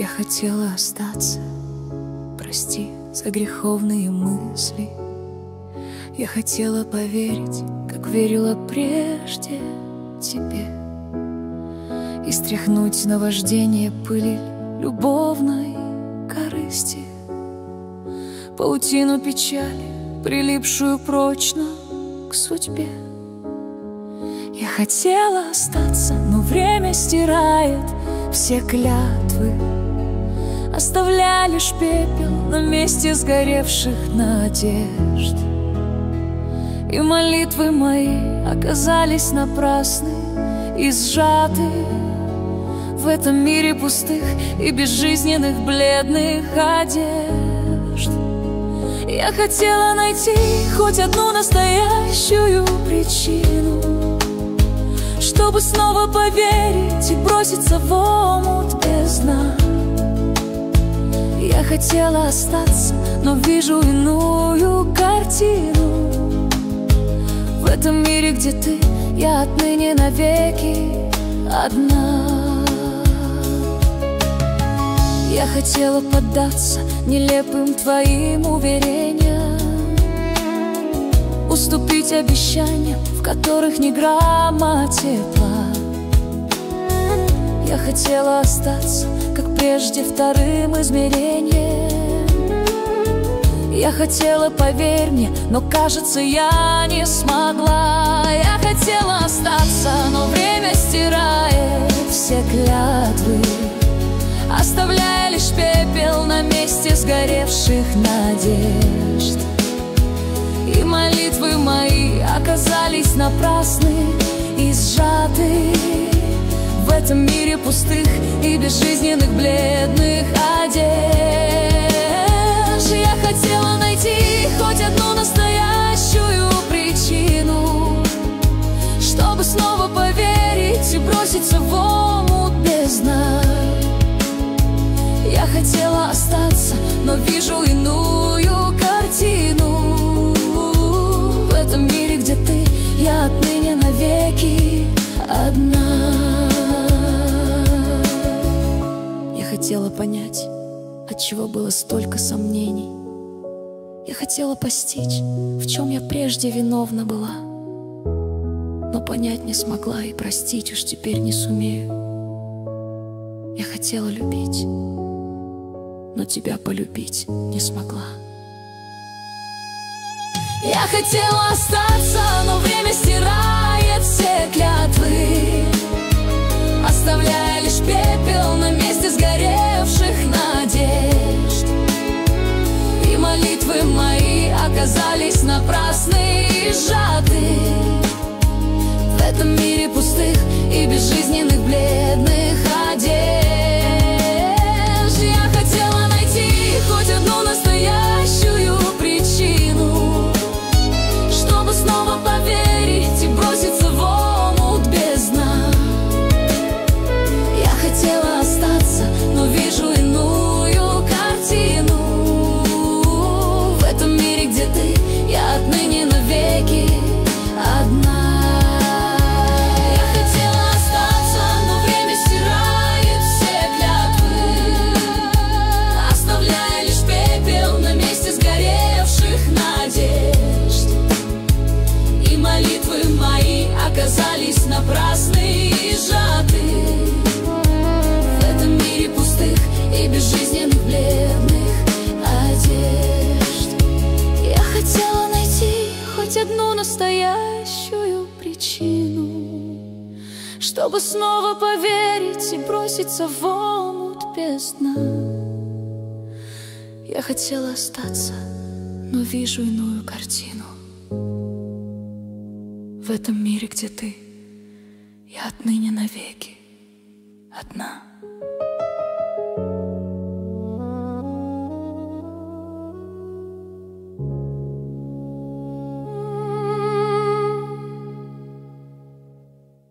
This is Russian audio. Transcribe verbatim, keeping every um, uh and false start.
Я хотела остаться, прости за греховные мысли. Я хотела поверить, как верила прежде тебе, и стряхнуть наваждение пыли любовной корысти, паутину печали, прилипшую прочно к судьбе. Я хотела остаться, но время стирает все клятвы, оставляя лишь пепел на месте сгоревших надежд. И молитвы мои оказались напрасны и сжаты в этом мире пустых и безжизненных бледных одежд. Я хотела найти хоть одну настоящую причину, чтобы снова поверить и броситься в омут без дна. Я хотела остаться, но вижу иную картину. В этом мире, где ты, я отныне навеки одна. Я хотела поддаться нелепым твоим уверениям, уступить обещаниям, в которых ни грамма тепла. Я хотела остаться, как прежде, вторым измерением. Я хотела, поверь мне, но, кажется, я не смогла. Я хотела остаться, но время стирает все клятвы, оставляя лишь пепел на месте сгоревших надежд. И молитвы мои оказались напрасны и сжаты в этом мире пустых и безжизненных бледных одежд. Я хотела найти хоть одну настоящую причину, чтобы снова поверить и броситься в омут без дна. Я хотела остаться, но вижу иную картину. В этом мире, где ты, я отныне навеки одна. Я хотела понять, отчего было столько сомнений. Я хотела постичь, в чем я прежде виновна была, но понять не смогла и простить уж теперь не сумею. Я хотела любить, но тебя полюбить не смогла. Я хотела остаться, но время стирает все клятвы, оставляя лишь пепел на месте сгоревших надежд. И молитвы мои оказались напрасны и сжаты в этом мире пустых и безжизненных бледных одежд. Я хотела найти хоть одну настоящую причину, чтобы снова поверить и броситься в омут без дна. Я хотела остаться, но вижу иную картину. В этом мире, где ты, я отныне навеки одна. Я хотела остаться, но время стирает все клятвы, оставляя лишь пепел на месте сгоревших надежд. И молитвы мои оказались напрасны и сжаты в этом мире пустых и безжизненных бледных одежд. Я хотела найти хоть одну настоящую причину, чтобы снова поверить и броситься в омут без дна. Я хотела остаться, но вижу иную картину. В этом мире, где ты, я отныне навеки одна.